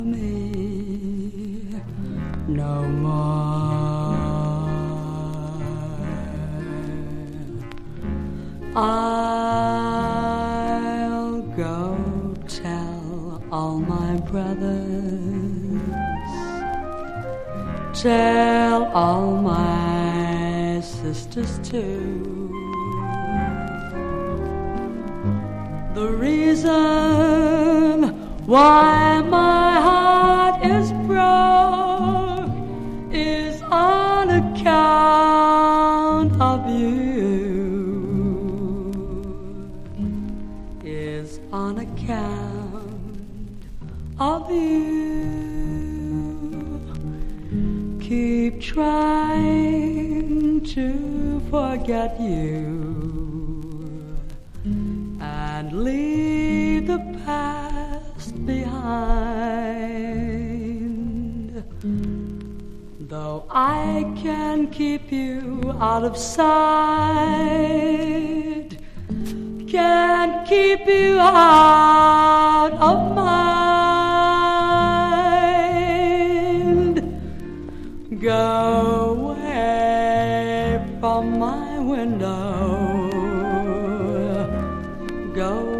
me no more. I'll go tell all my brothers, tell all my sisters too. The reason why my heart is broke is on account of you, is on account of you. Keep trying to forget you and leave the past behind. Though I can keep you out of sight, can't keep you out of mind. Go away from my window. Go